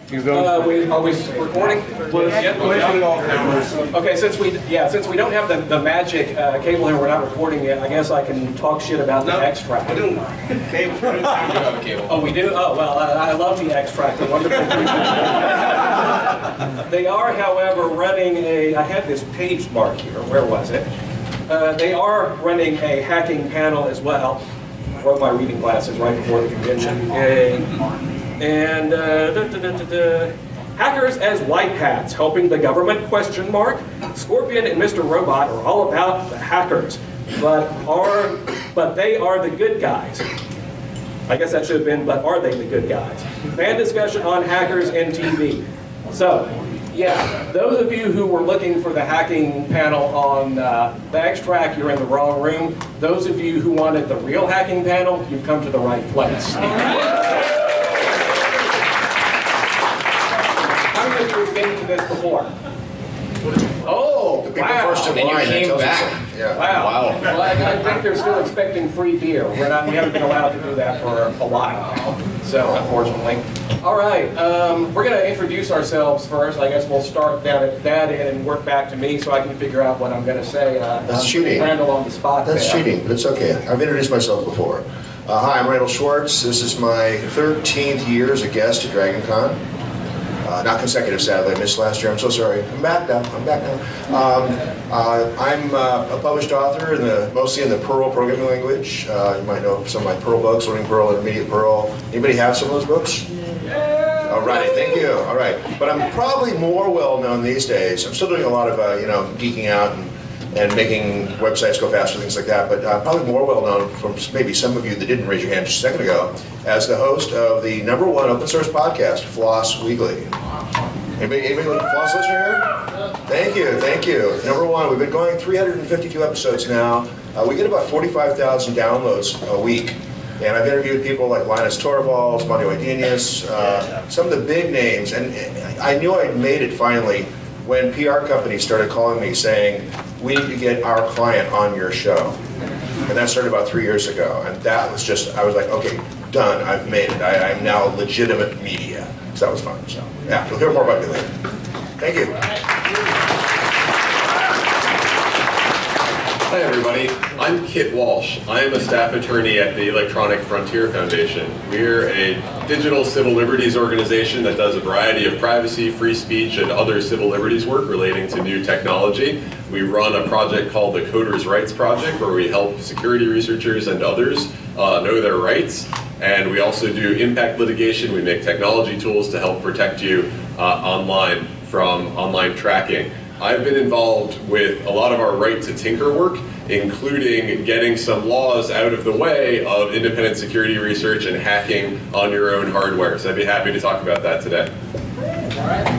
Are we recording? Okay, since we don't have the magic cable here, we're not recording it. I guess I can talk shit about the extract. We don't have a cable. Oh, we do? Oh, well, I love the extract. A wonderful They are, however, running I had this page mark here. Where was it? They are running a hacking panel as well. I broke my reading glasses right before the convention. And hackers as white hats, helping the government, ? Scorpion and Mr. Robot are all about the hackers, but they are the good guys. I guess that should have been, but are they the good guys? Fan discussion on hackers and TV. So, yeah, those of you who were looking for the hacking panel on the extract, you're in the wrong room. Those of you who wanted the real hacking panel, you've come to the right place. How many of you have been to this before? Oh, The people wow. first in line, came that tells us back. something. Yeah. Wow. Well, I think they're still expecting free beer. We haven't been allowed to do that for a while now, so unfortunately. All right, we're going to introduce ourselves first. I guess we'll start down at that end and work back to me so I can figure out what I'm going to say. That's cheating. Randall on the spot. That's there. cheating, but it's okay. I've introduced myself before. Hi, I'm Randall Schwartz. This is my 13th year as a guest at DragonCon. Not consecutive, sadly. I missed last year. I'm so sorry. I'm back now. I'm a published author, mostly in the Perl programming language. You might know some of my Perl books, Learning Perl, Intermediate Perl. Anybody have some of those books? All right, thank you. All right, but I'm probably more well-known these days. I'm still doing a lot of, geeking out and making websites go faster, things like that, but probably more well-known from maybe some of you that didn't raise your hand just a second ago, as the host of the #1 open source podcast, Floss Weekly. Anybody Floss listener here? Thank you. #1, we've been going 352 episodes now. We get about 45,000 downloads a week. And I've interviewed people like Linus Torvalds, Manuel Ydenius, some of the big names. And I knew I'd made it finally when PR companies started calling me saying, we need to get our client on your show. And that started about 3 years ago. And that was I was like, okay, done, I've made it. I'm now legitimate media. So that was fun. So yeah, you'll hear more about me later. Thank you. Hi everybody, I'm Kit Walsh. I am a staff attorney at the Electronic Frontier Foundation. We're a digital civil liberties organization that does a variety of privacy, free speech, and other civil liberties work relating to new technology. We run a project called the Coders' Rights Project, where we help security researchers and others know their rights. And we also do impact litigation. We make technology tools to help protect you online from online tracking. I've been involved with a lot of our right to tinker work, including getting some laws out of the way of independent security research and hacking on your own hardware. So I'd be happy to talk about that today. All right.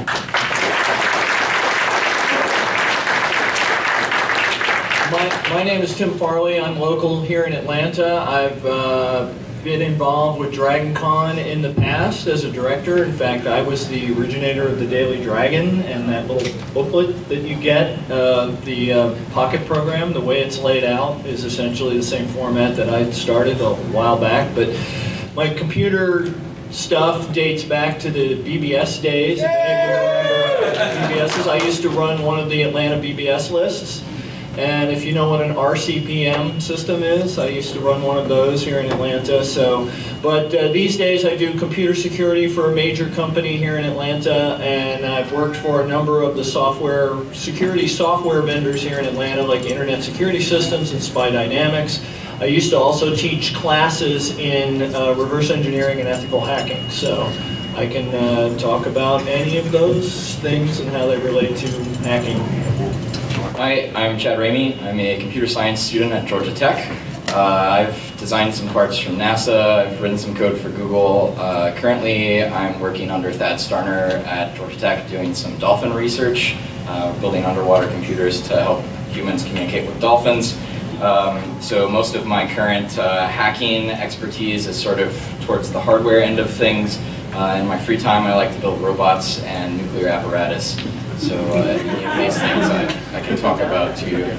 My name is Tim Farley. I'm local here in Atlanta. I've been involved with DragonCon in the past as a director. In fact, I was the originator of the Daily Dragon and that little booklet that you get. The Pocket program, the way it's laid out, is essentially the same format that I started a while back. But my computer stuff dates back to the BBS days. If any of you remember BBSs, I used to run one of the Atlanta BBS lists. And if you know what an RCPM system is, I used to run one of those here in Atlanta. But these days I do computer security for a major company here in Atlanta, and I've worked for a number of the security software vendors here in Atlanta, like Internet Security Systems and Spy Dynamics. I used to also teach classes in reverse engineering and ethical hacking. So I can talk about any of those things and how they relate to hacking. Hi, I'm Chad Ramey. I'm a computer science student at Georgia Tech. I've designed some parts from NASA. I've written some code for Google. Currently, I'm working under Thad Starner at Georgia Tech doing some dolphin research, building underwater computers to help humans communicate with dolphins. So most of my current hacking expertise is sort of towards the hardware end of things. In my free time, I like to build robots and nuclear apparatus. So any of these things I can talk about to you.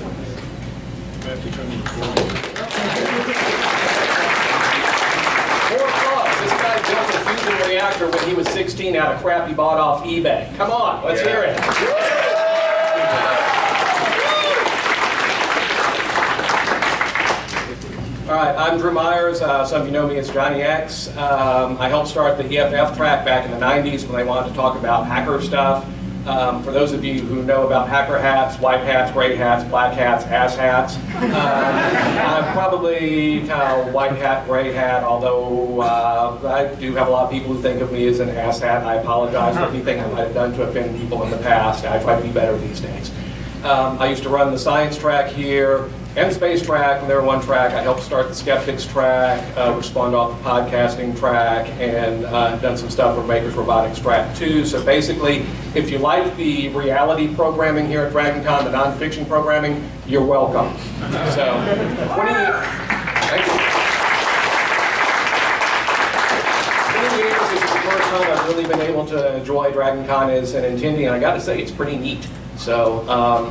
This guy built a fusion reactor when he was 16 out of crap he bought off eBay. Come on, let's hear it. All right, I'm Drew Myers. Some of you know me as Johnny X. I helped start the EFF track back in the 90s when they wanted to talk about hacker stuff. For those of you who know about hacker hats, white hats, gray hats, black hats, ass hats, I'm probably kind of white hat, gray hat, although I do have a lot of people who think of me as an ass hat. I apologize for anything I might have done to offend people in the past. I try to be better these days. I used to run the science track here and the space track when they were one track. I helped start the skeptics track, which spawned off the podcasting track, and done some stuff for Makers Robotics track too. So basically, if you like the reality programming here at DragonCon, the nonfiction programming, you're welcome. So, 20 years is the first time I've really been able to enjoy DragonCon as an attendee, and I got to say, it's pretty neat. So,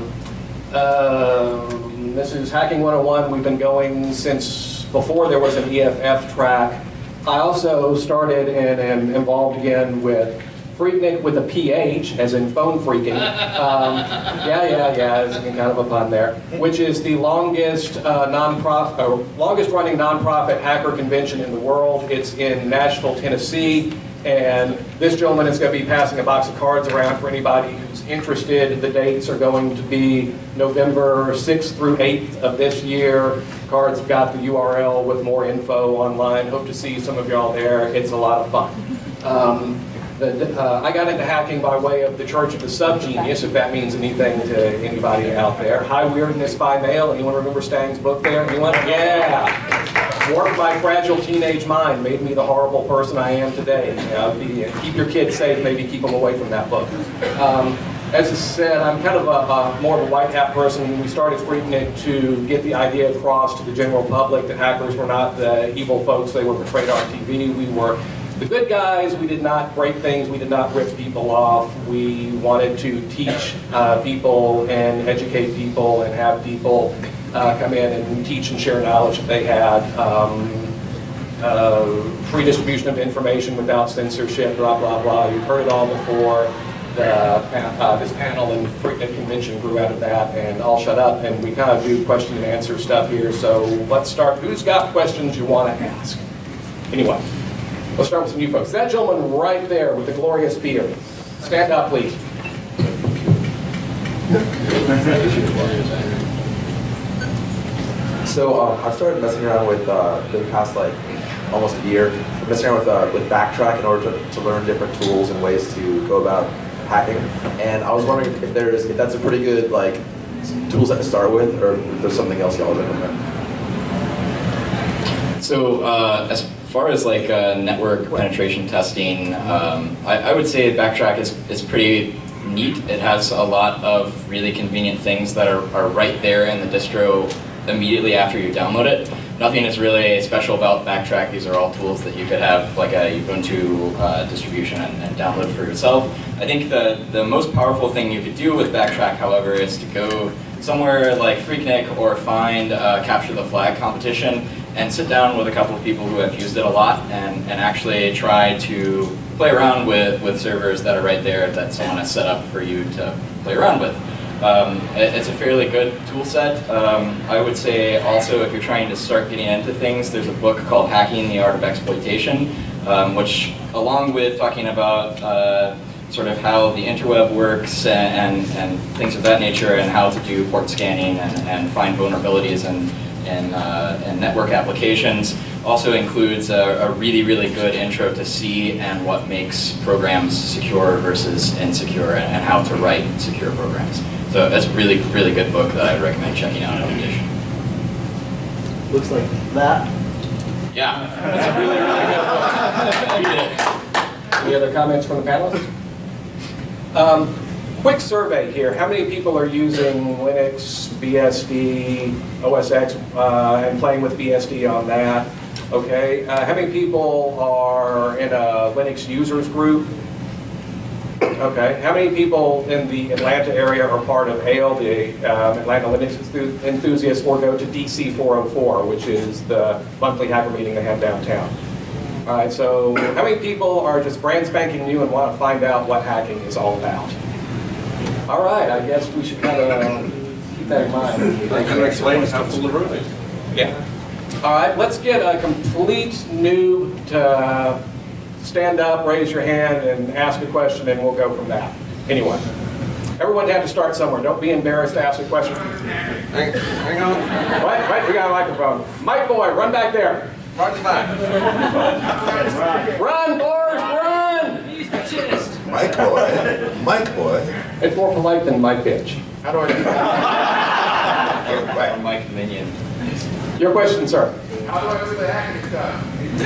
this is Hacking 101. We've been going since before there was an EFF track. I also started and am involved again with Freaknik with a PH, as in phone freaking. Yeah, there's kind of a pun there. Which is the longest longest running nonprofit hacker convention in the world. It's in Nashville, Tennessee. And this gentleman is going to be passing a box of cards around for anybody who's interested. The dates are going to be November 6th through 8th of this year. Cards have got the URL with more info online. Hope to see some of y'all there. It's a lot of fun. I got into hacking by way of the Church of the Subgenius, if that means anything to anybody out there. High Weirdness by Mail. Anyone remember Stang's book there? Anyone? Yeah. Warped My Fragile Teenage Mind made me the horrible person I am today. Keep your kids safe, maybe keep them away from that book. As I said, I'm kind of more of a white hat person. We started Freaknik to get the idea across to the general public that hackers were not the evil folks they were portrayed on TV. We were the good guys. We did not break things. We did not rip people off. We wanted to teach people and educate people and have people come in and teach and share knowledge that they had. Free distribution of information without censorship, blah, blah, blah. You've heard it all before. This panel and Freaknik convention grew out of that, and I'll shut up, and we kind of do question and answer stuff here. So let's start. Who's got questions you want to ask? Anyway, let's start with some new folks. That gentleman right there with the glorious beard. Stand up, please. So I started messing around with the past almost a year, messing around with Backtrack in order to learn different tools and ways to go about hacking. And I was wondering if that's a pretty good tool set to start with, or if there's something else y'all recommend. So as far as network penetration testing, I would say Backtrack is pretty neat. It has a lot of really convenient things that are right there in the distro immediately after you download it. Nothing is really special about Backtrack. These are all tools that you could have like a Ubuntu distribution and download for yourself. I think the most powerful thing you could do with Backtrack, however, is to go somewhere like Freaknik or find a Capture the Flag competition and sit down with a couple of people who have used it a lot and actually try to play around with servers that are right there that someone has set up for you to play around with. It's a fairly good tool set. I would say also if you're trying to start getting into things, there's a book called Hacking the Art of Exploitation, which along with talking about sort of how the interweb works and things of that nature and how to do port scanning and find vulnerabilities in network applications, also includes a really, really good intro to C and what makes programs secure versus insecure and how to write secure programs. So that's a really, really good book that I'd recommend checking out in addition. Looks like that. Yeah, that's a really, really good book. Any other comments from the panelists? Quick survey here. How many people are using Linux, BSD, OS X, and playing with BSD on that? Okay. How many people are in a Linux users group? Okay. How many people in the Atlanta area are part of ALE, the Atlanta Linux Enthusiasts, or go to DC 404, which is the monthly hacker meeting they have downtown? All right, so how many people are just brand spanking new and want to find out what hacking is all about? All right, I guess we should kind of keep that in mind. I can explain how full of room is. Yeah. All right, let's get a complete noob to stand up, raise your hand, and ask a question, and we'll go from that. Anyone? Everyone have to start somewhere. Don't be embarrassed to ask a question. Hang on. Right, we got a microphone. Mike Boy, run back there. Right to back. Run, Forrest, run! Mike Boy. Mike Boy. It's more polite than my pitch. How do I do that? Or Mike Minion. Your question, sir. How do I do the hacking stuff?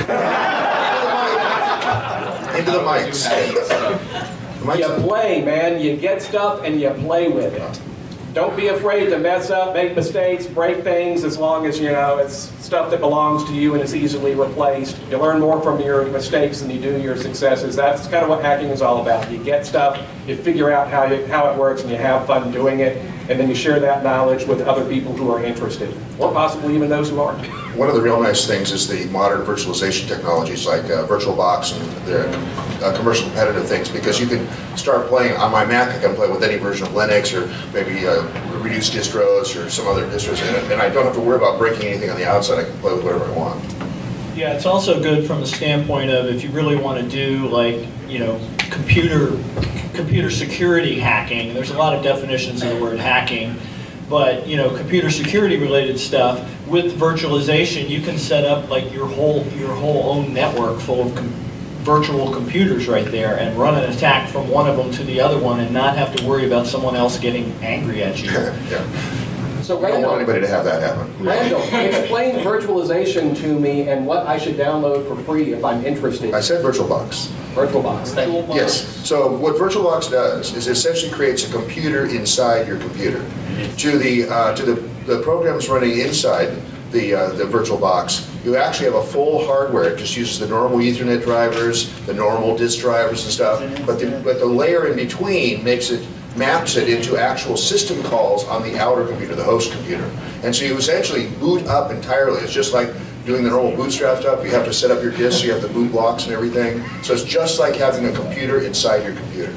Into the mics. The mics You on. play, man. You get stuff and you play with it. Don't be afraid to mess up, make mistakes, break things, as long as, you know, it's stuff that belongs to you and is easily replaced. You learn more from your mistakes than you do your successes. That's kind of what hacking is all about. You get stuff, you figure out how it works, and you have fun doing it, and then you share that knowledge with other people who are interested, or possibly even those who aren't. One of the real nice things is the modern virtualization technologies like VirtualBox and the commercial competitive things, because you can start playing on my Mac. I can play with any version of Linux or maybe reduced distros or some other distros, and I don't have to worry about breaking anything on the outside. I can play with whatever I want. Yeah, it's also good from the standpoint of if you really want to do, like, you know, computer security hacking. There's a lot of definitions of the word hacking, but, you know, computer security related stuff with virtualization, you can set up like your whole own network full of virtual computers right there and run an attack from one of them to the other one and not have to worry about someone else getting angry at you. Yeah. So I don't want Randall, anybody to have that happen. Randall, explain virtualization to me and what I should download for free if I'm interested. I said VirtualBox. VirtualBox. Thank you. Yes. So what VirtualBox does is essentially creates a computer inside your computer. To the programs running inside the VirtualBox, you actually have a full hardware. It just uses the normal Ethernet drivers, the normal disk drivers and stuff. But the layer in between maps it into actual system calls on the outer computer, the host computer. And so you essentially boot up entirely. It's just like doing the normal bootstrap stuff. You have to set up your disks, you have the boot blocks and everything. So it's just like having a computer inside your computer.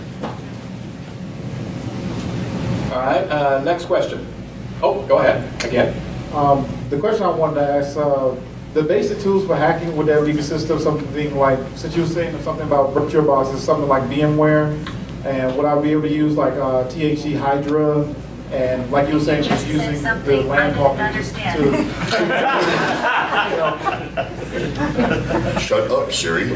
All right, next question. Oh, go ahead, again. The question I wanted to ask, the basic tools for hacking, would that be consist of something like, since you were saying something about VirtualBox, is something like VMware, and would I be able to use like THE Hydra, and like you were saying, just using the LAN copies to, Shut up, Siri.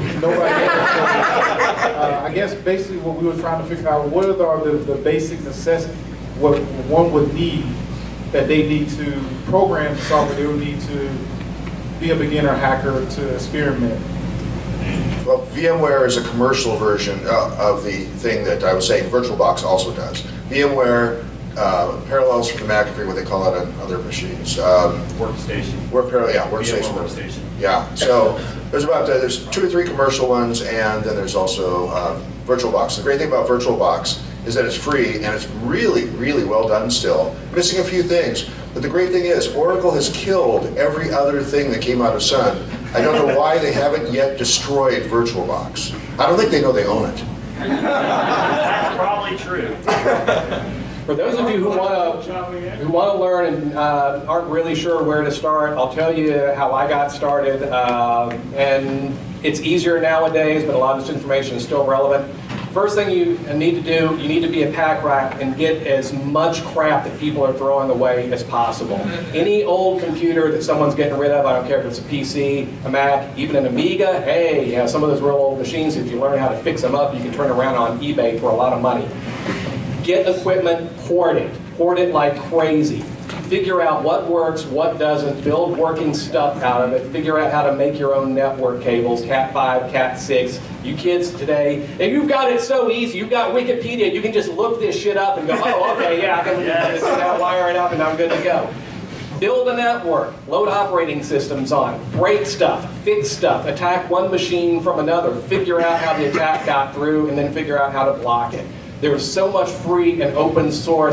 I guess basically what we were trying to figure out, what are the basic necessities, what one would need, that they need to program the software, they would need to be a beginner hacker to experiment. Well, VMware is a commercial version of the thing that I was saying VirtualBox also does. VMware parallels from the McAfee, what they call it on other machines. Workstation. Workstation. Workstation. Yeah, so there's two or three commercial ones, and then there's also VirtualBox. The great thing about VirtualBox is that it's free, and it's really, really well done still. Missing a few things, but the great thing is Oracle has killed every other thing that came out of Sun. I don't know why they haven't yet destroyed VirtualBox. I don't think they know they own it. That's probably true. For those of you who want to learn and aren't really sure where to start, I'll tell you how I got started. And it's easier nowadays, but a lot of this information is still relevant. First thing you need to do, you need to be a pack rat and get as much crap that people are throwing away as possible. Any old computer that someone's getting rid of, I don't care if it's a PC, a Mac, even an Amiga, hey, some of those real old machines, if you learn how to fix them up, you can turn around on eBay for a lot of money. Get equipment, hoard it like crazy. Figure out what works, what doesn't, build working stuff out of it, figure out how to make your own network cables, Cat5, Cat6. You kids today, and you've got it so easy, you've got Wikipedia, you can just look this shit up and go, oh, okay, yeah, I can just now wire it up and I'm good to go. Build a network, load operating systems on it, break stuff, fix stuff, attack one machine from another, figure out how the attack got through, and then figure out how to block it. There's so much free and open source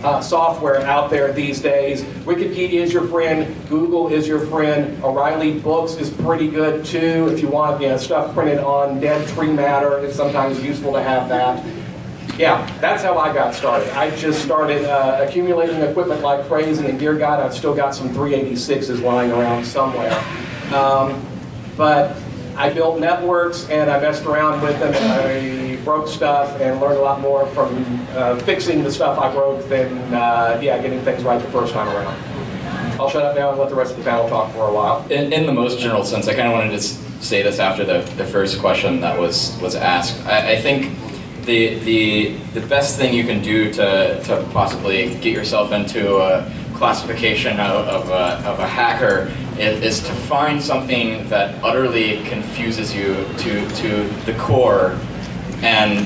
software out there these days. Wikipedia is your friend, Google is your friend, O'Reilly Books is pretty good too. If you want stuff printed on dead tree matter, it's sometimes useful to have that. Yeah, that's how I got started. I just started accumulating equipment like crazy, and dear God, I've still got some 386s lying around somewhere. But I built networks, and I messed around with them, and I broke stuff, and learned a lot more from fixing the stuff I broke than getting things right the first time around. I'll shut up now and let the rest of the panel talk for a while. In the most general sense, I kind of wanted to say this after the first question that was asked. I think the best thing you can do to possibly get yourself into a classification of a hacker is to find something that utterly confuses you to the core and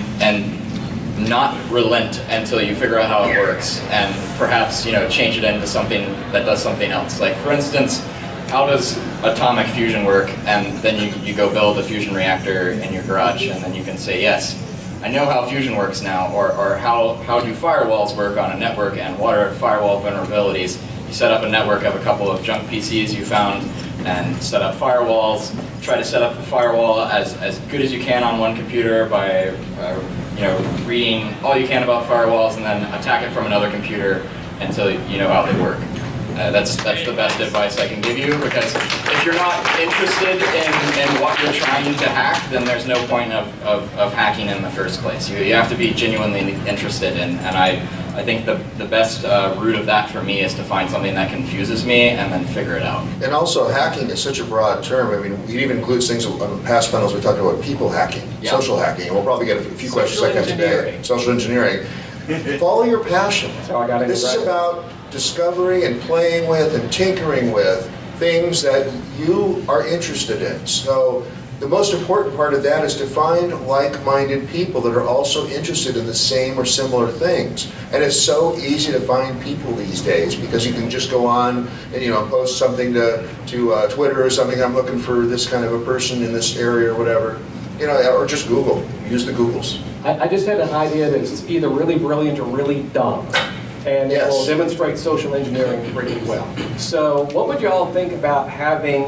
not relent until you figure out how it works, and perhaps change it into something that does something else. Like, for instance, how does atomic fusion work? And then you go build a fusion reactor in your garage, and then you can say, yes, I know how fusion works now. Or how do firewalls work on a network, and what are firewall vulnerabilities? You set up a network of a couple of junk PCs you found and set up firewalls. Try to set up the firewall as good as you can on one computer by reading all you can about firewalls, and then attack it from another computer until you know how they work. That's the best advice I can give you, because if you're not interested in what you're trying to hack, then there's no point of hacking in the first place. You have to be genuinely interested in, and I think the best route of that for me is to find something that confuses me and then figure it out. And also, hacking is such a broad term. I mean, it even includes things on past panels we talked about people hacking, social hacking, and we'll probably get a few questions like that today. Social engineering. Follow your passion. So I got into this is about discovering and playing with and tinkering with things that you are interested in. So the most important part of that is to find like-minded people that are also interested in the same or similar things. And it's so easy to find people these days, because you can just go on and post something to Twitter or something. I'm looking for this kind of a person in this area or whatever, or just Google. Use the Googles. I just had an idea that's either really brilliant or really dumb, and it will demonstrate social engineering pretty well. So what would you all think about having,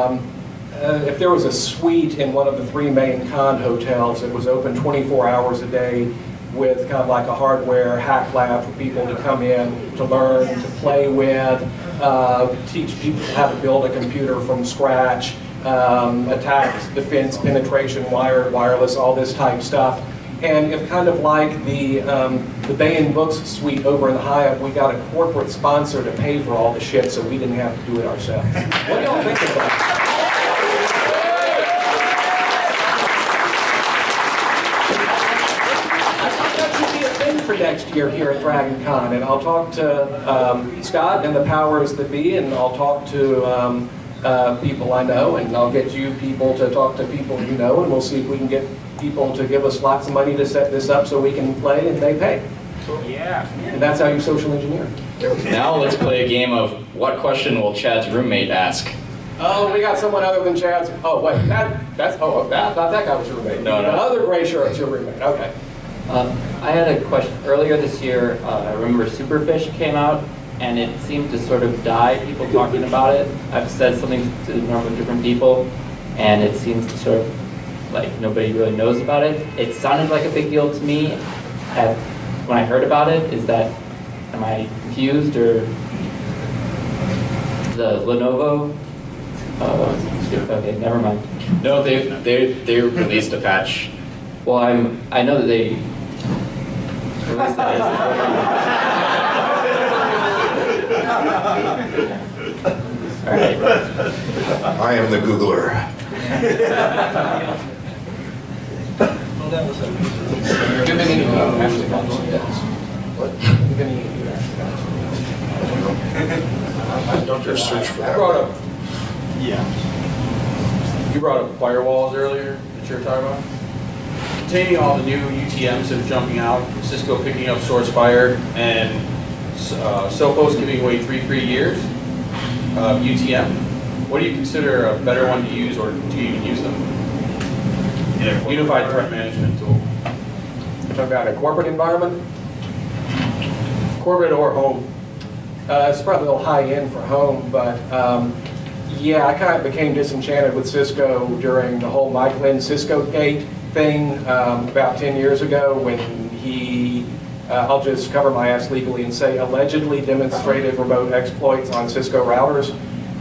if there was a suite in one of the 3 main con hotels that was open 24 hours a day, with kind of like a hardware hack lab for people to come in, to learn, to play with, teach people how to build a computer from scratch, attacks, defense, penetration, wired, wireless, all this type stuff. And if kind of like the Baen Books suite over in the Hyatt, we got a corporate sponsor to pay for all the shit, so we didn't have to do it ourselves. What do y'all think of that? I thought that should be a thing for next year here at Dragon Con, and I'll talk to Scott and the powers that be, and I'll talk to people I know, and I'll get you people to talk to people you know, and we'll see if we can get people to give us lots of money to set this up so we can play and they pay. Yeah. And that's how you social engineer. Now let's play a game of what question will Chad's roommate ask? Oh, we got someone other than Chad's. Oh, wait, I thought that guy was your roommate. No. The other gray shirt's your roommate. Okay. I had a question. Earlier this year, I remember Superfish came out, and it seemed to sort of die, people talking about it. I've said something to a number of different people, and it seems to sort of, like, nobody really knows about it. It sounded like a big deal to me when I heard about it. Am I confused, or the Lenovo? Okay, never mind. No, they released a patch. Well, I know that they released it as All right. I am the Googler. Don't just search for that. You brought up firewalls earlier that you were talking about. Containing all the new UTMs that are jumping out, Cisco picking up SourceFire, and Sophos giving away 3 free years of UTM. What do you consider a better one to use, or do you even use them? Unified Threat Management Tool. Talk about a corporate environment? Corporate or home? It's probably a little high end for home, but yeah, I kind of became disenchanted with Cisco during the whole Mike Lynn Cisco Gate thing about 10 years ago when he, I'll just cover my ass legally and say, allegedly demonstrated remote exploits on Cisco routers.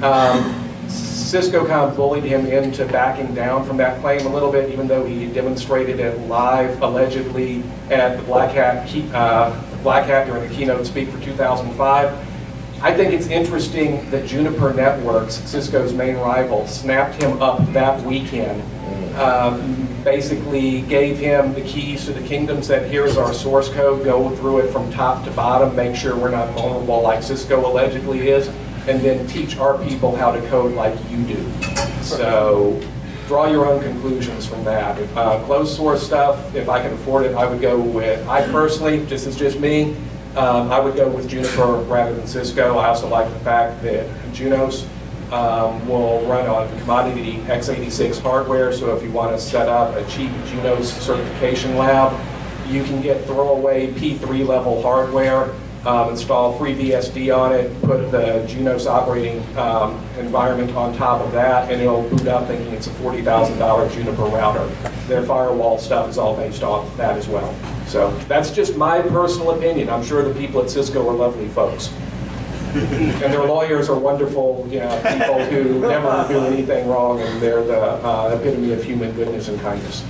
Cisco kind of bullied him into backing down from that claim a little bit, even though he demonstrated it live, allegedly, at the Black Hat during the keynote speak for 2005. I think it's interesting that Juniper Networks, Cisco's main rival, snapped him up that weekend. Basically gave him the keys to the kingdom, said, here's our source code, go through it from top to bottom, make sure we're not vulnerable like Cisco allegedly is, and then teach our people how to code like you do. So draw your own conclusions from that. Closed source stuff, if I can afford it, I would go with, I personally, just as just me, I would go with Juniper rather than Cisco. I also like the fact that Junos will run on commodity x86 hardware, so if you want to set up a cheap Junos certification lab, you can get throwaway P3 level hardware, install FreeBSD on it, put the Junos operating environment on top of that, and it'll boot up thinking it's a $40,000 Juniper router. Their firewall stuff is all based off that as well. So that's just my personal opinion. I'm sure the people at Cisco are lovely folks. And their lawyers are wonderful, you know, people who never do anything wrong, and they're the epitome of human goodness and kindness.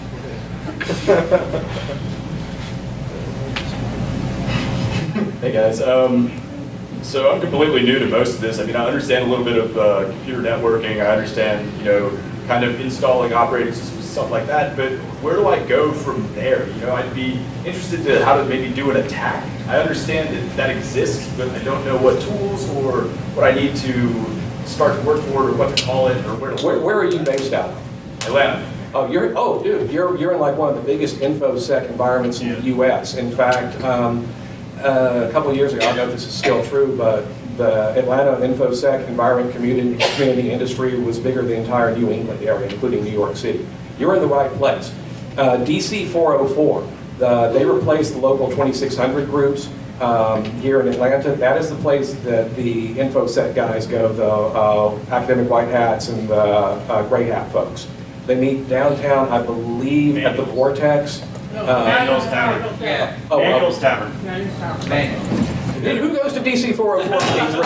Hey guys, so I'm completely new to most of this. I mean, I understand a little bit of computer networking. I understand, you know, kind of installing operating systems, stuff like that. But where do I go from there? You know, I'd be interested to how to maybe do an attack. I understand that exists, but I don't know what tools or what I need to start to work toward, or what to call it, or where to Where are you based out of? Atlanta. Oh, dude, you're in like one of the biggest InfoSec environments in the U.S. In fact, a couple of years ago, I don't know if this is still true, but the Atlanta InfoSec environment community industry was bigger than the entire New England area, including New York City. You're in the right place. DC 404, they replaced the local 2600 groups here in Atlanta. That is the place that the InfoSec guys go, the academic white hats and the gray hat folks. They meet downtown, I believe, at the Vortex. Manuel's Tavern. Yeah. Manuel's Tavern. Dude, who goes to DC 404?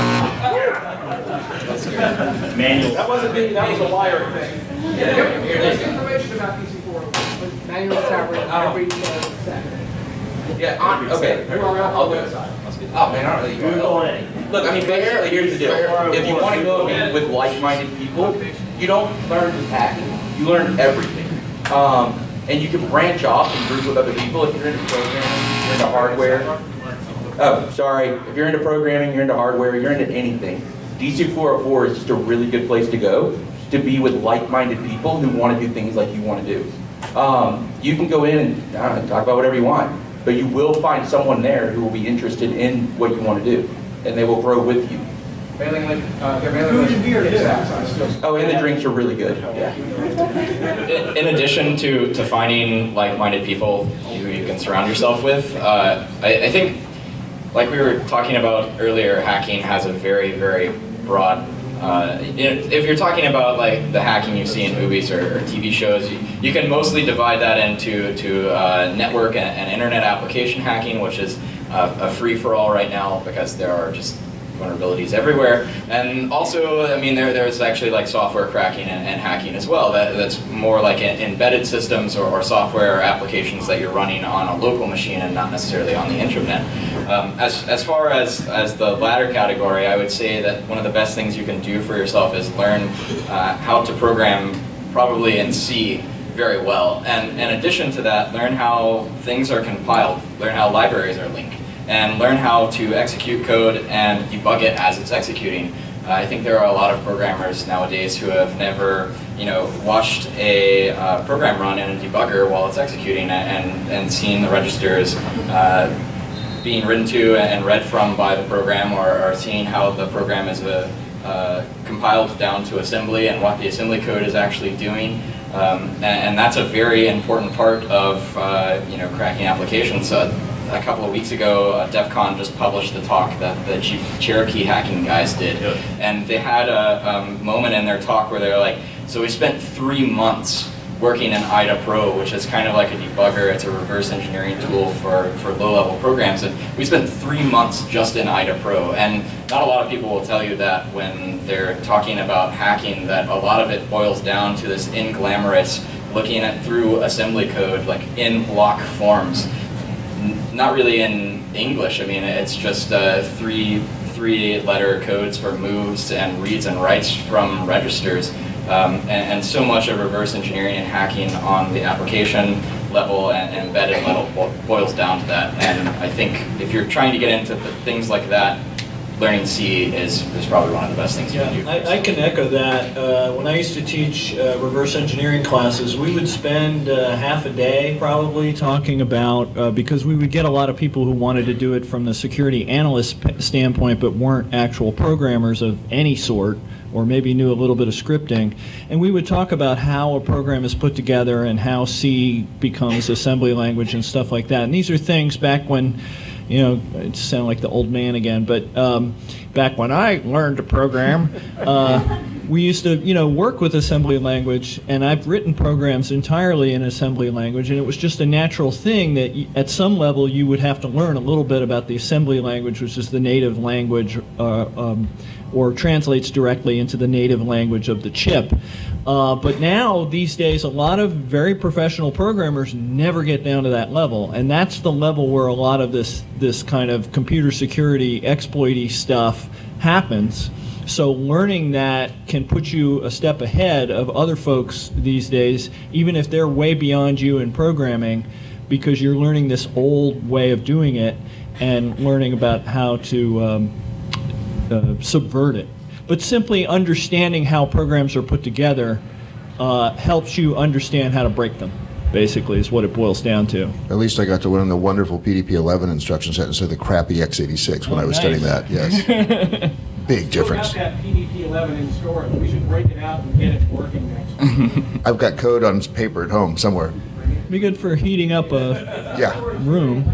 Manuel. That wasn't me, that was a liar thing. There's information about DC 404. Manuel's Tavern every Saturday. Yeah, okay. I'll do it. Oh man, I don't really Google it. Look, I mean, basically, here's the deal. If you want to go meet with like-minded people, you don't learn just hacking. You learn everything. And you can branch off and group with other people if you're into programming, you're into hardware. Oh, sorry. If you're into programming, you're into hardware, you're into anything. DC 404 is just a really good place to go to be with like-minded people who want to do things like you want to do. You can go in and talk about whatever you want, but you will find someone there who will be interested in what you want to do, and they will grow with you. Mailing list, Oh, and the drinks are really good. Yeah. In addition to finding like-minded people who you can surround yourself with, I think, like we were talking about earlier, hacking has a very, very broad. If you're talking about like the hacking you see in movies or TV shows, you can mostly divide that into network and internet application hacking, which is a free-for-all right now because there are just vulnerabilities everywhere. And also, I mean, there's actually like software cracking and hacking as well. That's more like embedded systems or software applications that you're running on a local machine and not necessarily on the internet. As far as the latter category, I would say that one of the best things you can do for yourself is learn how to program probably in C very well. And in addition to that, learn how things are compiled, learn how libraries are linked, and learn how to execute code and debug it as it's executing. I think there are a lot of programmers nowadays who have never, watched a program run in a debugger while it's executing and seen the registers being written to and read from by the program, or seeing how the program is compiled down to assembly and what the assembly code is actually doing. And that's a very important part of cracking applications. a couple of weeks ago, DEF CON just published the talk that the Cherokee hacking guys did. And they had a moment in their talk where they were like, so we spent 3 months working in IDA Pro, which is kind of like a debugger. It's a reverse engineering tool for low-level programs. And we spent 3 months just in IDA Pro. And not a lot of people will tell you that when they're talking about hacking, that a lot of it boils down to this inglamorous looking at through assembly code, like in block forms. Not really in English. I mean, it's just three-letter codes for moves and reads and writes from registers. And so much of reverse engineering and hacking on the application level and embedded level boils down to that. And I think if you're trying to get into things like that, learning C is probably one of the best things you can do. I can echo that. When I used to teach reverse engineering classes, we would spend half a day probably talking about, because we would get a lot of people who wanted to do it from the security analyst standpoint but weren't actual programmers of any sort, or maybe knew a little bit of scripting, and we would talk about how a program is put together and how C becomes assembly language and stuff like that. And these are things back when, you know, it sound like the old man again, but back when I learned to program, we used to, you know, work with assembly language, and I've written programs entirely in assembly language, and it was just a natural thing that at some level you would have to learn a little bit about the assembly language, which is the native language, or translates directly into the native language of the chip. But now, these days, a lot of very professional programmers never get down to that level, and that's the level where a lot of this kind of computer security exploity stuff happens. So learning that can put you a step ahead of other folks these days, even if they're way beyond you in programming, because you're learning this old way of doing it and learning about how to subvert it. But simply understanding how programs are put together helps you understand how to break them, basically, is what it boils down to. At least I got to learn the wonderful PDP-11 instruction set instead of the crappy x86 when I was studying that, yes. Big difference. We've got that PDP-11 in storage. We should break it out and get it working next. I've got code on paper at home somewhere. Be good for heating up a room.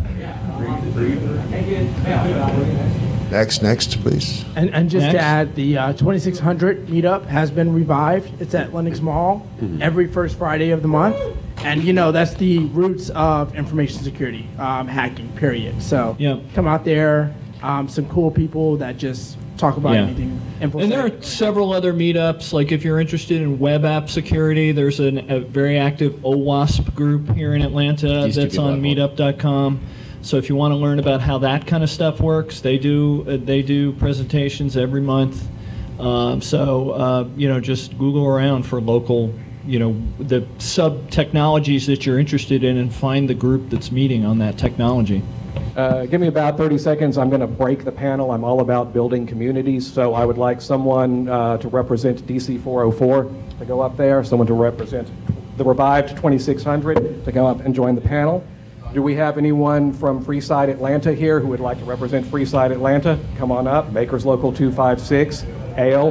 Next, please. And just to add, the 2600 meetup has been revived. It's at Lenox Mall every first Friday of the month. And, you know, that's the roots of information security, hacking, period. So come out there, some cool people that just talk about anything. And there are several other meetups, like if you're interested in web app security, there's a very active OWASP group here in Atlanta that's on meetup.com. So if you want to learn about how that kind of stuff works, they do presentations every month. You know, just Google around for local, you know, the sub-technologies that you're interested in and find the group that's meeting on that technology. Give me about 30 seconds. I'm going to break the panel. I'm all about building communities, so I would like someone to represent DC 404 to go up there, someone to represent the revived 2600 to go up and join the panel. Do we have anyone from Freeside Atlanta here who would like to represent Freeside Atlanta? Come on up. Makers Local 256, Ale.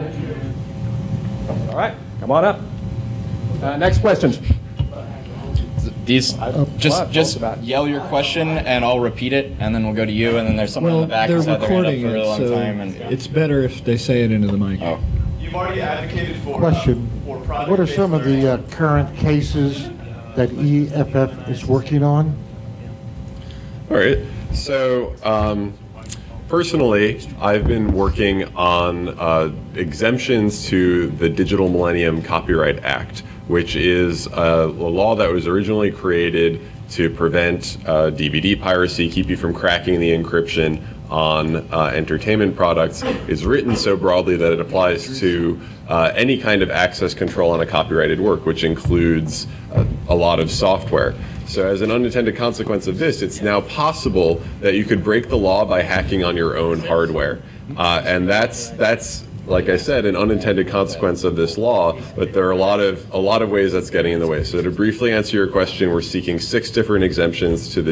All right, come on up. Next questions. Just yell your question and I'll repeat it, and then we'll go to you, and then there's someone in the back who's had their hand up for a really long time. And it's better if they say it into the mic. Oh. You've already advocated for question. What are some of the current cases that EFF is working on? All right. So, personally, I've been working on exemptions to the Digital Millennium Copyright Act, which is a law that was originally created to prevent DVD piracy, keep you from cracking the encryption on entertainment products. Is written so broadly that it applies to any kind of access control on a copyrighted work, which includes a lot of software. So as an unintended consequence of this, it's now possible that you could break the law by hacking on your own hardware. And that's like I said, an unintended consequence of this law, but there are a lot of ways that's getting in the way. So to briefly answer your question, we're seeking 6 different exemptions to the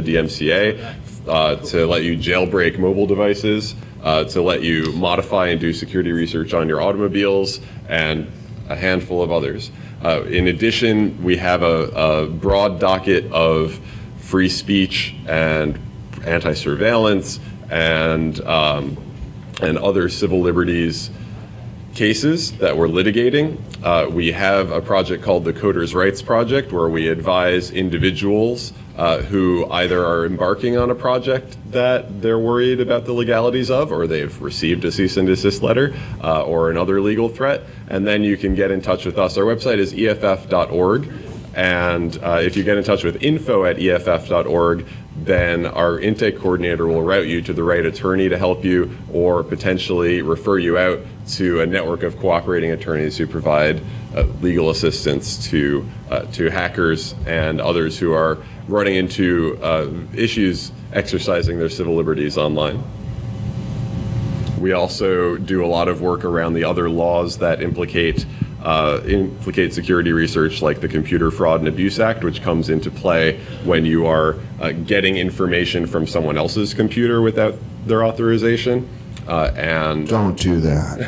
DMCA to let you jailbreak mobile devices, to let you modify and do security research on your automobiles, and a handful of others. In addition, we have a broad docket of free speech and anti-surveillance and other civil liberties cases that we're litigating. We have a project called the Coders' Rights Project, where we advise individuals who either are embarking on a project that they're worried about the legalities of, or they've received a cease and desist letter, or another legal threat. And then you can get in touch with us. Our website is EFF.org. And if you get in touch with info@EFF.org, then our intake coordinator will route you to the right attorney to help you, or potentially refer you out to a network of cooperating attorneys who provide legal assistance to hackers and others who are running into issues exercising their civil liberties online. We also do a lot of work around the other laws that implicate security research, like the Computer Fraud and Abuse Act, which comes into play when you are getting information from someone else's computer without their authorization. And Don't do that.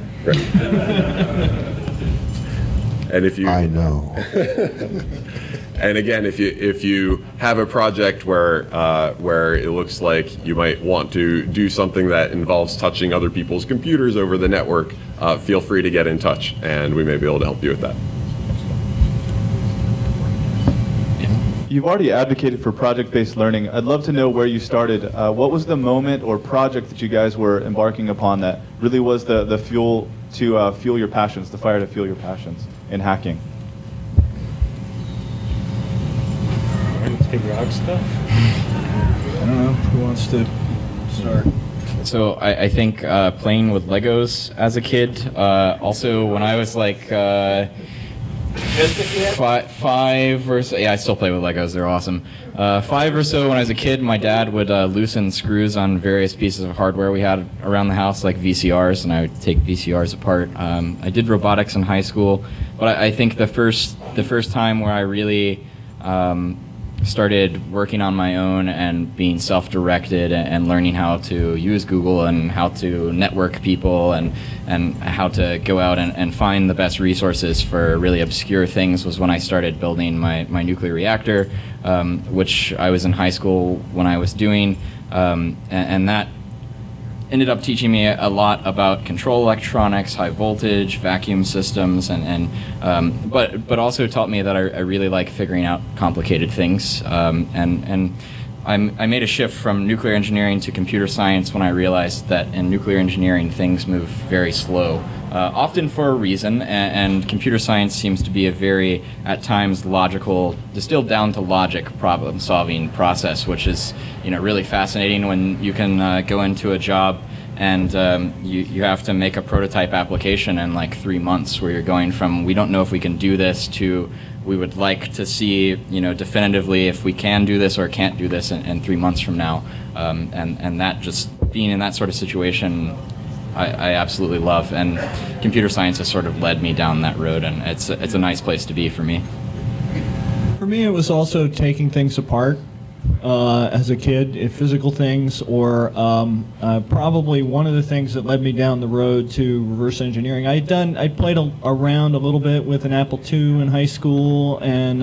And if you, I know. And again, if you have a project where it looks like you might want to do something that involves touching other people's computers over the network, feel free to get in touch, and we may be able to help you with that. You've already advocated for project-based learning. I'd love to know where you started. What was the moment or project that you guys were embarking upon that really was the fuel to fuel your passions, the fire to fuel your passions in hacking? Rock stuff? I don't know. Who wants to start? So I think playing with Legos as a kid. Also, when I was like 5 or so, yeah, I still play with Legos. They're awesome. 5 or so, when I was a kid, my dad would loosen screws on various pieces of hardware we had around the house, like VCRs, and I would take VCRs apart. I did robotics in high school, but I think the first time where I really started working on my own and being self-directed and learning how to use Google and how to network people and how to go out and find the best resources for really obscure things was when I started building my nuclear reactor, which I was in high school when I was doing, and that ended up teaching me a lot about control electronics, high voltage, vacuum systems, but also taught me that I really like figuring out complicated things. And I made a shift from nuclear engineering to computer science when I realized that in nuclear engineering things move very slow, often for a reason, and computer science seems to be a very, at times, logical, distilled down to logic problem-solving process, which is really fascinating when you can go into a job and you have to make a prototype application in like 3 months, where you're going from we don't know if we can do this to we would like to see definitively if we can do this or can't do this in 3 months from now, and that just being in that sort of situation I absolutely love, and computer science has sort of led me down that road, and it's a nice place to be for me. For me, it was also taking things apart as a kid, physical things, or probably one of the things that led me down the road to reverse engineering. I played around a little bit with an Apple II in high school and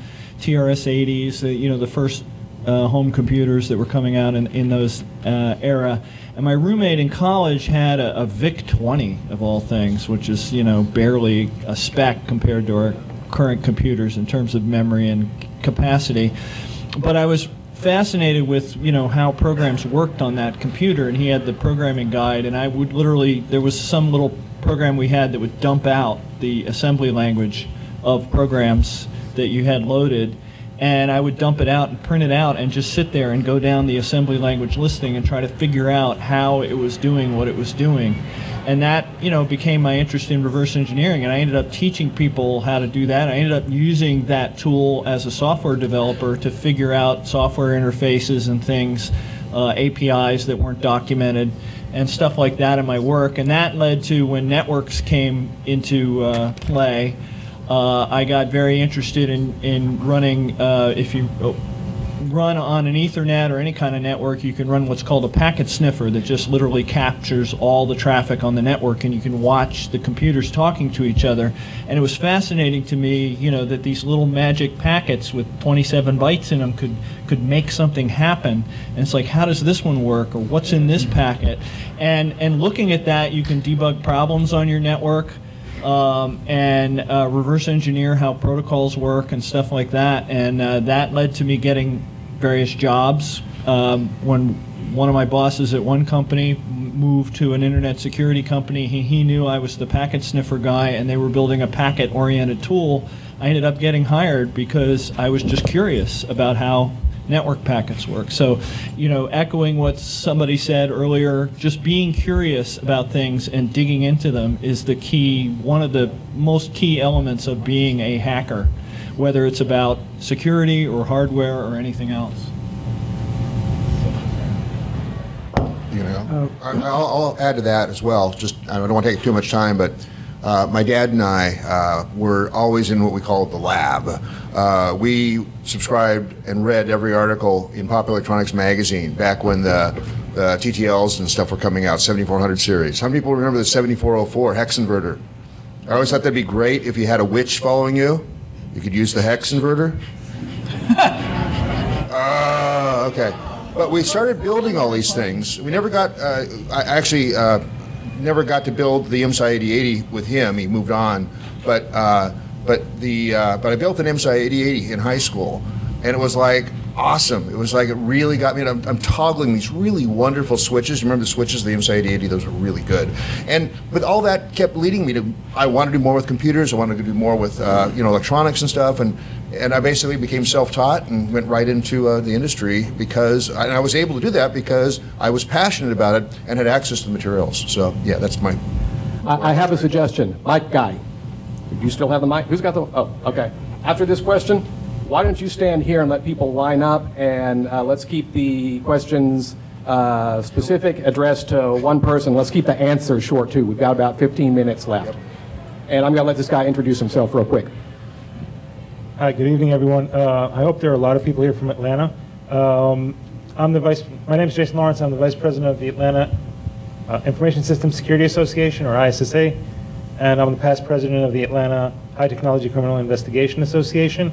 TRS-80s, the first home computers that were coming out in those era. And my roommate in college had a VIC-20 of all things, which is barely a spec compared to our current computers in terms of memory and capacity. But I was fascinated with how programs worked on that computer, and he had the programming guide, and I would there was some little program we had that would dump out the assembly language of programs that you had loaded, and I would dump it out and print it out and just sit there and go down the assembly language listing and try to figure out how it was doing what it was doing. And that, became my interest in reverse engineering, and I ended up teaching people how to do that. I ended up using that tool as a software developer to figure out software interfaces and things, APIs that weren't documented, and stuff like that in my work. And that led to when networks came into play, I got very interested in running, run on an Ethernet or any kind of network, you can run what's called a packet sniffer that just literally captures all the traffic on the network, and you can watch the computers talking to each other. And it was fascinating to me, you know, that these little magic packets with 27 bytes in them could make something happen. And it's like, how does this one work, or what's in this packet? And looking at that, you can debug problems on your network. And reverse engineer how protocols work and stuff like that. And that led to me getting various jobs. When one of my bosses at one company moved to an internet security company, he knew I was the packet sniffer guy, and they were building a packet-oriented tool. I ended up getting hired because I was just curious about how network packets work. So, you know, echoing what somebody said earlier, just being curious about things and digging into them is the key, one of the most key elements of being a hacker, whether it's about security or hardware or anything else. You know, I'll add to that as well. Just, I don't want to take too much time, but my dad and I were always in what we called the lab. We subscribed and read every article in Popular Electronics magazine back when the TTLs and stuff were coming out, 7400 series. How many people remember the 7404 hex inverter? I always thought that'd be great if you had a witch following you. You could use the hex inverter. Okay. But we started building all these things. We never got, I actually never got to build the MSI 8080 with him. He moved on. But I built an MSI 8080 in high school, and it was like awesome. It was like, it really got me. And I'm toggling these really wonderful switches. You remember the switches, the MSI 8080? Those were really good. And but all that kept leading me to, I wanted to do more with computers. I wanted to do more with electronics and stuff. And I basically became self-taught and went right into the industry because I was able to do that because I was passionate about it and had access to the materials. So yeah, that's my. I have a suggestion. Mic guy, do you still have the mic? Who's got the? Oh, okay. After this question, why don't you stand here and let people line up, and let's keep the questions specific, addressed to one person. Let's keep the answers short too. We've got about 15 minutes left, and I'm going to let this guy introduce himself real quick. Hi, good evening, everyone. I hope there are a lot of people here from Atlanta. My name is Jason Lawrence. I'm the Vice President of the Atlanta Information Systems Security Association, or ISSA, and I'm the past President of the Atlanta High Technology Criminal Investigation Association.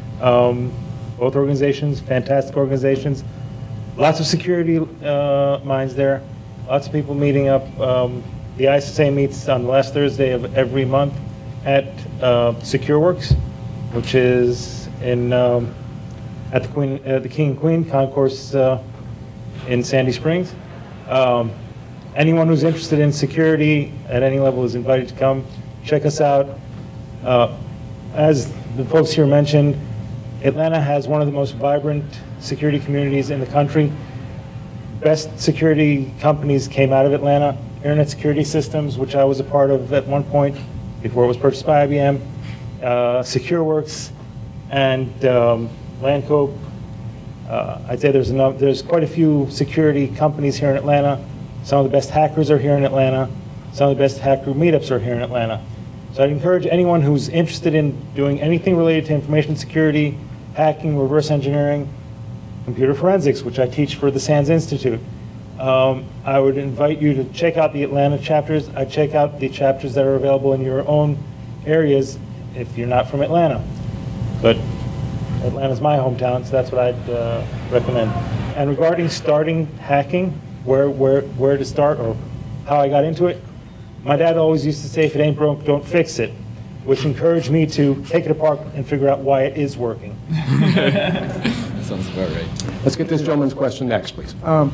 Both organizations, fantastic organizations. Lots of security minds there. Lots of people meeting up. The ISSA meets on the last Thursday of every month at SecureWorks, which is in at the King and Queen Concourse in Sandy Springs. Anyone who's interested in security at any level is invited to come check us out. As the folks here mentioned, Atlanta has one of the most vibrant security communities in the country. Best security companies came out of Atlanta. Internet Security Systems, which I was a part of at one point before it was purchased by IBM. SecureWorks and Landcope. I'd say there's quite a few security companies here in Atlanta. Some of the best hackers are here in Atlanta. Some of the best hacker meetups are here in Atlanta. So I'd encourage anyone who's interested in doing anything related to information security, hacking, reverse engineering, computer forensics, which I teach for the SANS Institute. I would invite you to check out the Atlanta chapters. I check out the chapters that are available in your own areas if you're not from Atlanta. But Atlanta's my hometown, so that's what I'd recommend. And regarding starting hacking, where to start or how I got into it, my dad always used to say, if it ain't broke, don't fix it, which encouraged me to take it apart and figure out why it is working. Sounds about right. Let's get this gentleman's question next, please.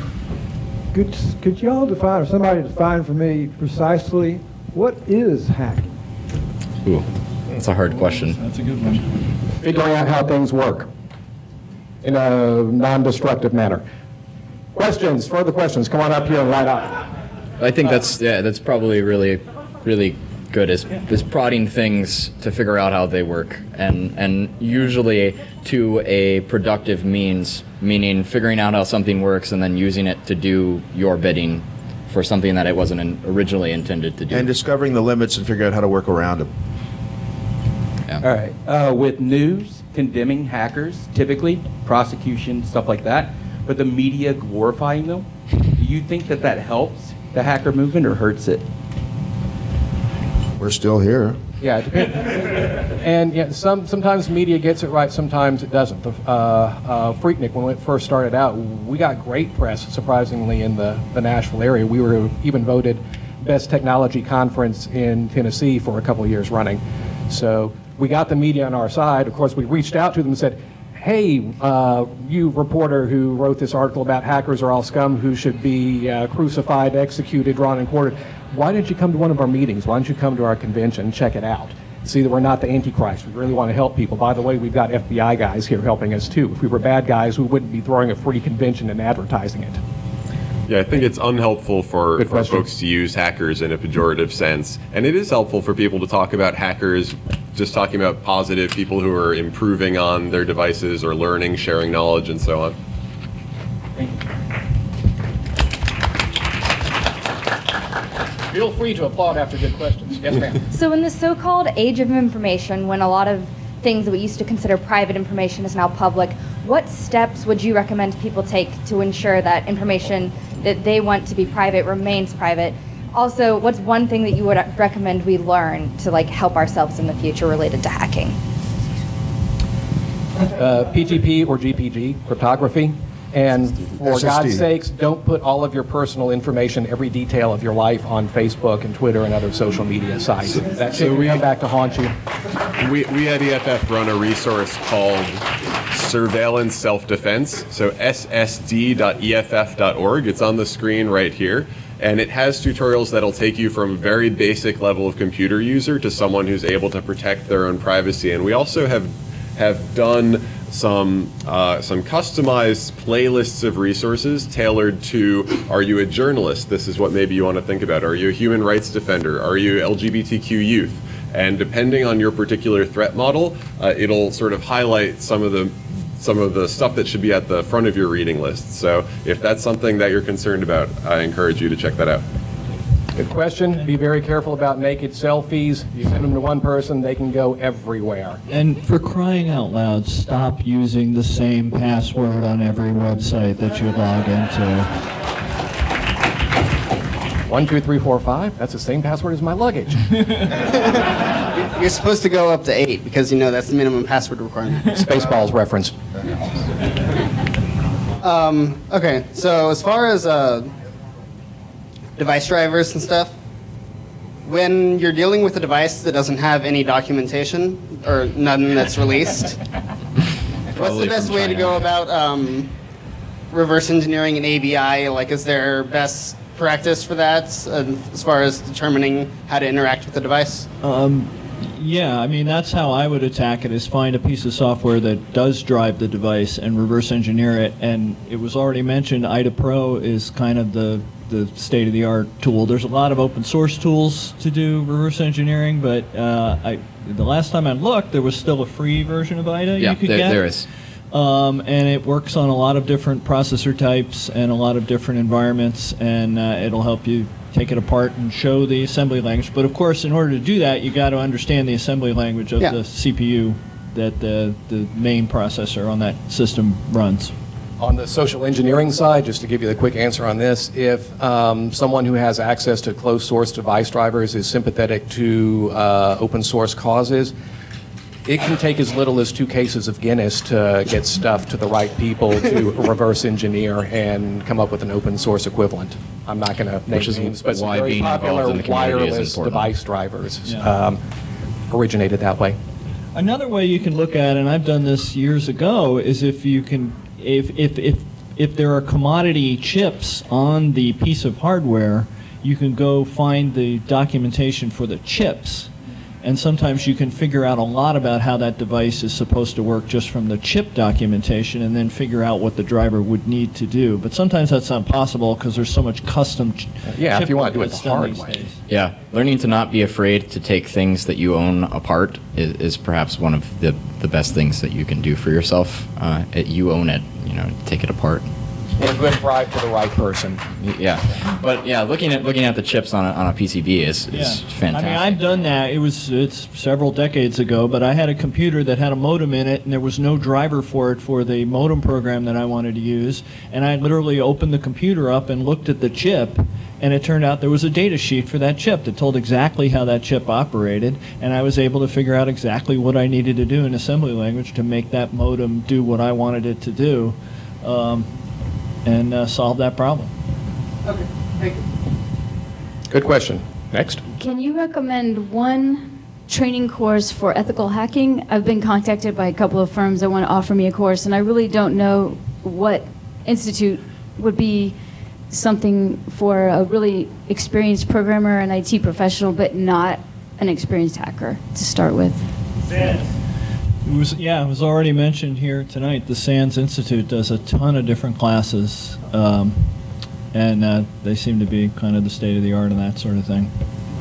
Could y'all define, or somebody define for me precisely, what is hacking? Ooh, that's a hard question. That's a good one. Figuring out how things work in a non-destructive manner. Questions, further questions, come on up here and light up. I think that's probably really good is prodding things to figure out how they work, and usually to a productive means, meaning figuring out how something works and then using it to do your bidding for something that it wasn't originally intended to do. And discovering the limits and figuring out how to work around them. Yeah. All right. With news condemning hackers, typically, prosecution, stuff like that, but the media glorifying them. Do you think that that helps the hacker movement or hurts it? We're still here. Yeah, it depends. And yeah, sometimes media gets it right, sometimes it doesn't. Freaknik, when it first started out, we got great press, surprisingly, in the Nashville area. We were even voted best technology conference in Tennessee for a couple of years running. So we got the media on our side. Of course, we reached out to them and said, hey, you reporter who wrote this article about hackers are all scum who should be crucified, executed, drawn and quartered. Why didn't you come to one of our meetings? Why don't you come to our convention and check it out? See that we're not the Antichrist. We really want to help people. By the way, we've got FBI guys here helping us too. If we were bad guys, we wouldn't be throwing a free convention and advertising it. Yeah, I think it's unhelpful for folks to use hackers in a pejorative sense. And it is helpful for people to talk about hackers, just talking about positive people who are improving on their devices or learning, sharing knowledge, and so on. Thank you. Feel free to applaud after good questions. Yes, ma'am. So in the so-called age of information, when a lot of things that we used to consider private information is now public, what steps would you recommend people take to ensure that information that they want to be private remains private? Also, what's one thing that you would recommend we learn to help ourselves in the future related to hacking? PGP or GPG, cryptography. And for SSD. God's sakes, don't put all of your personal information, every detail of your life on Facebook and Twitter and other social media sites. That should come back to haunt you. We at EFF run a resource called Surveillance Self-Defense, so ssd.eff.org. It's on the screen right here. And it has tutorials that'll take you from a very basic level of computer user to someone who's able to protect their own privacy. And we also have done some customized playlists of resources tailored to, are you a journalist? This is what maybe you want to think about. Are you a human rights defender? Are you LGBTQ youth? And depending on your particular threat model, it'll sort of highlight some of the stuff that should be at the front of your reading list. So if that's something that you're concerned about, I encourage you to check that out. Good question. Be very careful about naked selfies. You send them to one person, they can go everywhere. And for crying out loud, stop using the same password on every website that you log into. 1, 2, 3, 4, 5. That's the same password as my luggage. You're supposed to go up to 8 because that's the minimum password requirement. Spaceballs reference. Okay, so as far as device drivers and stuff, when you're dealing with a device that doesn't have any documentation or none that's released, what's the best way to go about reverse engineering an ABI? Is there best practice for that as far as determining how to interact with the device? Yeah, I mean, that's how I would attack it, is find a piece of software that does drive the device and reverse engineer it. And it was already mentioned, IDA Pro is kind of the state-of-the-art tool. There's a lot of open source tools to do reverse engineering, but the last time I looked, there was still a free version of IDA you could get. There is. And it works on a lot of different processor types and a lot of different environments, and it'll help you take it apart and show the assembly language. But of course, in order to do that, you got to understand the assembly language of the CPU that the main processor on that system runs. On the social engineering side, just to give you the quick answer on this, if someone who has access to closed source device drivers is sympathetic to open source causes, it can take as little as 2 cases of Guinness to get stuff to the right people to reverse engineer and come up with an open source equivalent. I'm not going to name names, but some very popular wireless device drivers originated that way. Another way you can look at, and I've done this years ago, is if there are commodity chips on the piece of hardware, you can go find the documentation for the chips. And sometimes you can figure out a lot about how that device is supposed to work just from the chip documentation, and then figure out what the driver would need to do. But sometimes that's not possible because there's so much custom chip if you want to do it that's the done hard these way. days. Yeah, learning to not be afraid to take things that you own apart is perhaps one of the best things that you can do for yourself. You own it, take it apart. a good bribe to the right person. Yeah, but yeah, looking at the chips on a PCB is fantastic. I mean, I've done that. It's several decades ago, but I had a computer that had a modem in it, and there was no driver for it for the modem program that I wanted to use. And I literally opened the computer up and looked at the chip, and it turned out there was a data sheet for that chip that told exactly how that chip operated, and I was able to figure out exactly what I needed to do in assembly language to make that modem do what I wanted it to do, and solve that problem. Okay, thank you. Good question. Next. Can you recommend one training course for ethical hacking? I've been contacted by a couple of firms that want to offer me a course, and I really don't know what institute would be something for a really experienced programmer and IT professional, but not an experienced hacker to start with. It was already mentioned here tonight. The SANS Institute does a ton of different classes, and they seem to be kind of the state of the art in that sort of thing.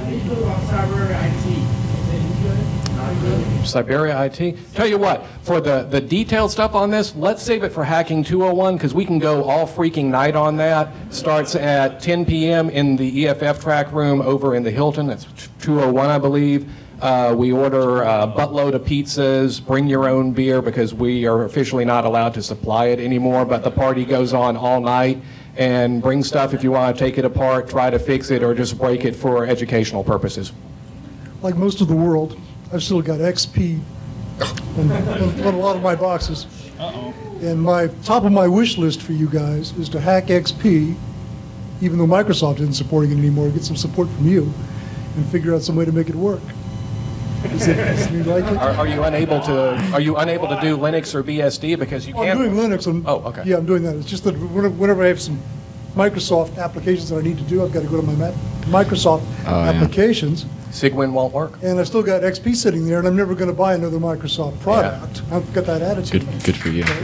Siberia IT. Tell you what, for the detailed stuff on this, let's save it for Hacking 201 because we can go all freaking night on that. Starts at 10 p.m. in the EFF track room over in the Hilton. That's 201, I believe. We order a buttload of pizzas, bring your own beer because we are officially not allowed to supply it anymore, but the party goes on all night. And bring stuff if you want to take it apart, try to fix it, or just break it for educational purposes. Like most of the world, I've still got XP on a lot of my boxes. And my top of my wish list for you guys is to hack XP, even though Microsoft isn't supporting it anymore, get some support from you, and figure out some way to make it work. Is it like it? Are you unable to do Linux or BSD because you can't? I'm doing Linux. Okay. Yeah, I'm doing that. It's just that whenever I have some Microsoft applications that I need to do, I've got to go to my Microsoft applications. Sigwin won't work. And I've still got XP sitting there, and I'm never going to buy another Microsoft product. Yeah. I've got that attitude. Good for you.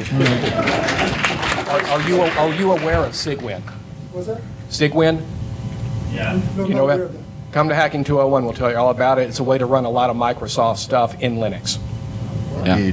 Are you aware of Sigwin? What's that? Sigwin? Yeah. No, you know that? Come to Hacking 201, we'll tell you all about it. It's a way to run a lot of Microsoft stuff in Linux. Yeah.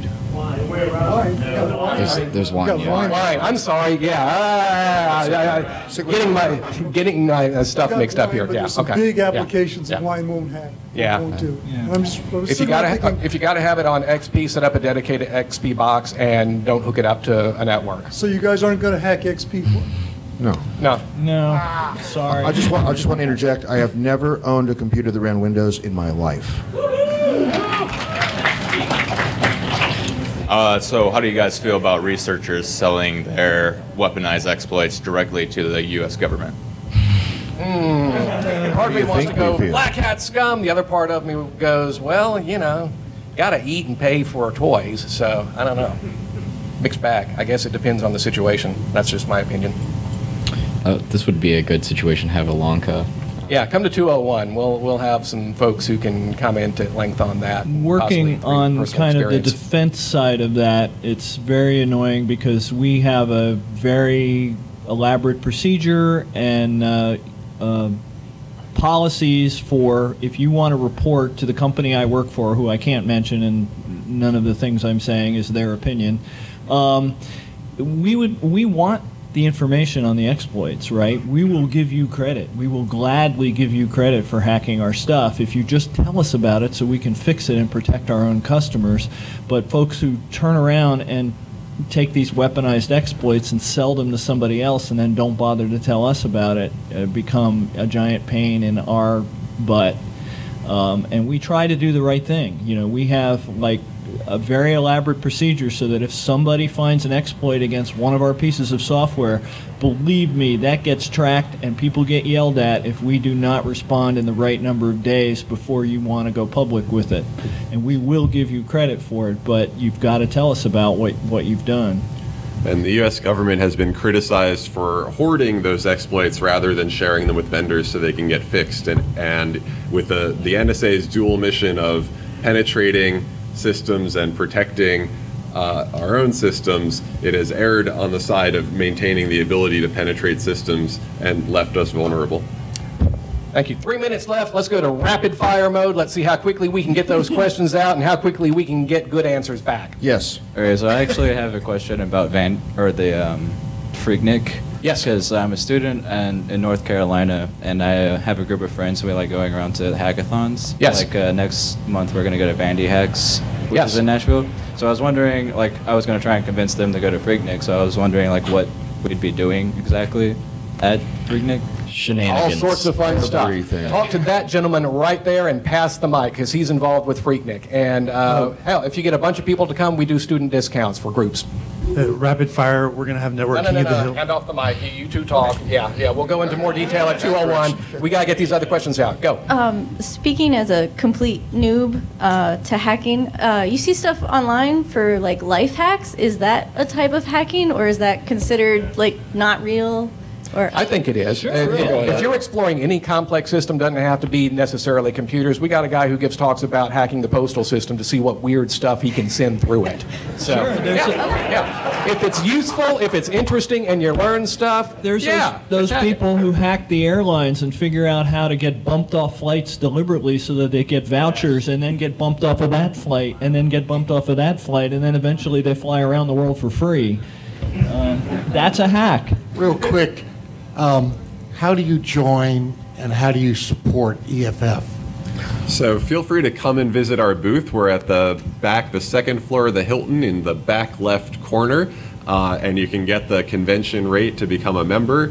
There's wine. Wine. I'm sorry. Yeah. Getting my stuff mixed up here. Yeah. Okay. Big applications that wine won't have. Yeah. Won't do. And I'm just, if you gotta have it on XP, set up a dedicated XP box and don't hook it up to a network. So you guys aren't going to hack XP? No. Sorry. I just want to interject. I have never owned a computer that ran Windows in my life. So how do you guys feel about researchers selling their weaponized exploits directly to the U.S. government? Part of me wants to go black hat scum. The other part of me goes, well, gotta eat and pay for toys. So I don't know. Mixed bag. I guess it depends on the situation. That's just my opinion. This would be a good situation to have Ilanka. Yeah, come to 201. We'll have some folks who can comment at length on that. Working on kind of the defense side of that, it's very annoying because we have a very elaborate procedure and policies for if you want to report to the company I work for, who I can't mention, and none of the things I'm saying is their opinion. We want the information on the exploits, right? We will give you credit. We will gladly give you credit for hacking our stuff if you just tell us about it so we can fix it and protect our own customers. But folks who turn around and take these weaponized exploits and sell them to somebody else and then don't bother to tell us about it become a giant pain in our butt. And we try to do the right thing. We have a very elaborate procedure so that if somebody finds an exploit against one of our pieces of software, believe me, that gets tracked and people get yelled at if we do not respond in the right number of days before you want to go public with it. And we will give you credit for it, but you've got to tell us about what you've done. And the U.S. government has been criticized for hoarding those exploits rather than sharing them with vendors so they can get fixed. And with the NSA's dual mission of penetrating systems and protecting our own systems, it has erred on the side of maintaining the ability to penetrate systems and left us vulnerable. Thank you. 3 minutes left. Let's go to rapid fire mode. Let's see how quickly we can get those questions out and how quickly we can get good answers back. Yes. Okay, so I actually have a question about the Freaknik. Yes. Because I'm a student in North Carolina, and I have a group of friends who we like going around to hackathons. Yes. Like next month we're going to go to Vandy Hacks, which Yes. is in Nashville. So I was wondering, like, I was going to try and convince them to go to Freaknik, so I was wondering, like, what we'd be doing exactly at Freaknik. All sorts of fun stuff. Talk to that gentleman right there and pass the mic, because he's involved with Freaknik. And hell, if you get a bunch of people to come, we do student discounts for groups. Rapid fire, we're going to have networking at the Hill. Hand off the mic. You two talk. Yeah, we'll go into more detail at 2:01. We got to get these other questions out. Go. Speaking as a complete noob to hacking, you see stuff online for like life hacks. Is that a type of hacking, or is that considered like not real? Or I think it is. If you're exploring any complex system, doesn't have to be necessarily computers. We got a guy who gives talks about hacking the postal system to see what weird stuff he can send through it. So, yeah. If it's useful, if it's interesting, and you learn stuff, There's those people who hack the airlines and figure out how to get bumped off flights deliberately so that they get vouchers and then get bumped off of that flight and then get bumped off of that flight and then eventually they fly around the world for free. That's a hack. Real quick, how do you join and how do you support EFF? So feel free to come and visit our booth. We're at the back, the second floor of the Hilton in the back left corner. And you can get the convention rate to become a member.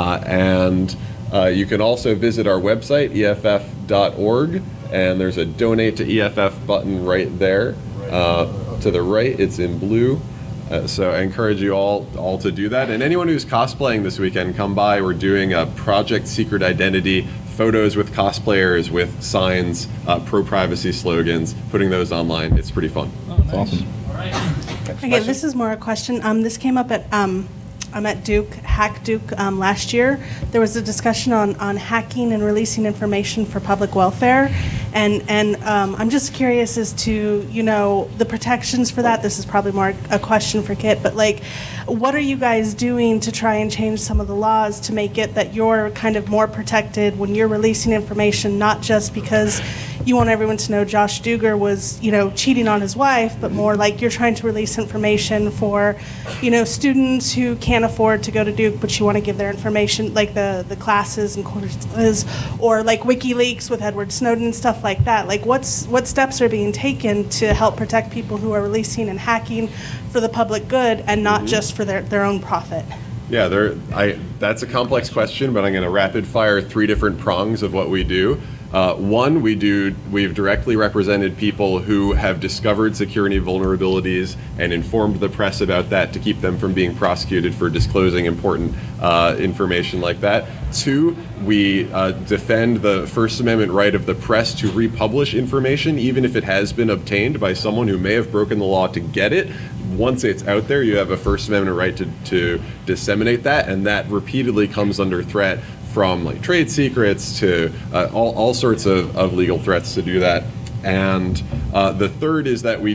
And you can also visit our website, EFF.org. And there's a donate to EFF button right there. To the right, it's in blue. So I encourage you all to do that. And anyone who's cosplaying this weekend, come by. We're doing a Project Secret Identity, photos with cosplayers, with signs, pro-privacy slogans, putting those online. It's pretty fun. It's awesome. Okay, this is more a question. This came up at I'm at Duke, Hack Duke last year. There was a discussion on hacking and releasing information for public welfare, and I'm just curious as to the protections for that. This is probably more a question for Kit, but like, what are you guys doing to try and change some of the laws to make it that you're kind of more protected when you're releasing information, not just because you want everyone to know Josh Duger was, cheating on his wife, but more like you're trying to release information for, students who can't afford to go to Duke, but you want to give their information, like the classes and courses, or like WikiLeaks with Edward Snowden and stuff like that. Like, what steps are being taken to help protect people who are releasing and hacking for the public good and not just for their own profit? Yeah, that's a complex question, but I'm going to rapid fire 3 different prongs of what we do. One, we've directly represented people who have discovered security vulnerabilities and informed the press about that to keep them from being prosecuted for disclosing important information like that. 2, we defend the First Amendment right of the press to republish information, even if it has been obtained by someone who may have broken the law to get it. Once it's out there, you have a First Amendment right to disseminate that, and that repeatedly comes under threat from like trade secrets to all sorts of legal threats to do that. And the third is that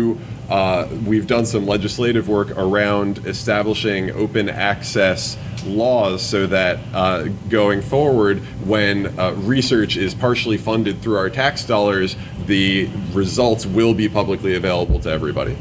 we've done some legislative work around establishing open access laws so that going forward, when research is partially funded through our tax dollars, the results will be publicly available to everybody.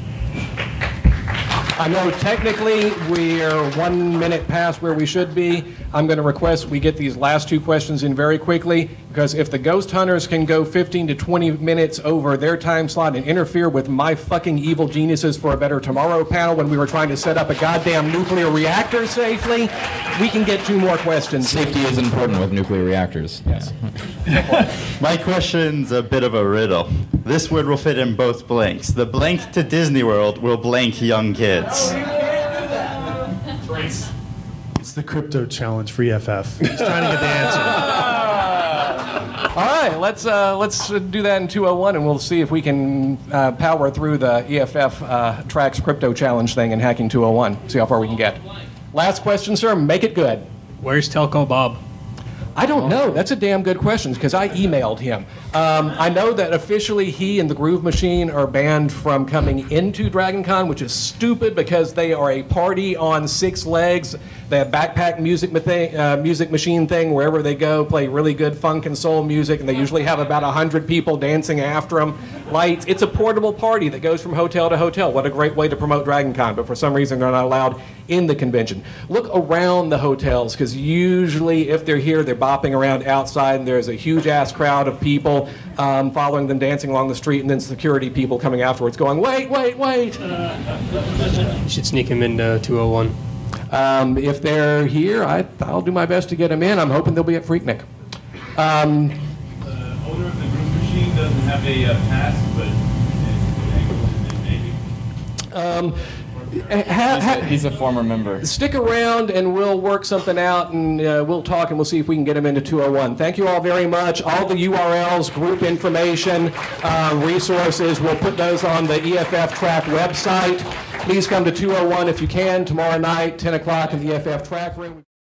I know technically we're 1 minute past where we should be. I'm going to request we get these last 2 questions in very quickly, because if the ghost hunters can go 15 to 20 minutes over their time slot and interfere with my fucking evil geniuses for a better tomorrow panel when we were trying to set up a goddamn nuclear reactor safely, we can get 2 more questions. Safety is important with nuclear reactors. Yes. My question's a bit of a riddle. This word will fit in both blanks. The blank to Disney World will blank young kids. It's the crypto challenge for EFF. He's trying to get the answer. All right, let's do that in 2:01, and we'll see if we can power through the EFF Tracks Crypto Challenge thing and hacking 2:01. See how far we can get. Last question, sir. Make it good. Where's Telco Bob? I don't know. That's a damn good question, because I emailed him. I know that officially he and the Groove Machine are banned from coming into DragonCon, which is stupid because they are a party on 6 legs. They have backpack music machine thing wherever they go, play really good funk and soul music, and they usually have about 100 people dancing after them. Lights. It's a portable party that goes from hotel to hotel. What a great way to promote DragonCon, but for some reason they're not allowed in the convention. Look around the hotels, because usually if they're here, they're bopping around outside, and there's a huge-ass crowd of people following them, dancing along the street, and then security people coming afterwards going, wait, wait, wait. You should sneak him into 201. If they're here, I'll do my best to get them in. I'm hoping they'll be at Freaknik. The owner of the group machine doesn't have a pass, but maybe. He's a former member. Stick around and we'll work something out, and we'll talk, and we'll see if we can get them into 201. Thank you all very much. All the URLs, group information, resources, we'll put those on the EFF Track website. Please come to 201 if you can tomorrow night, 10 o'clock in the EFF Track room.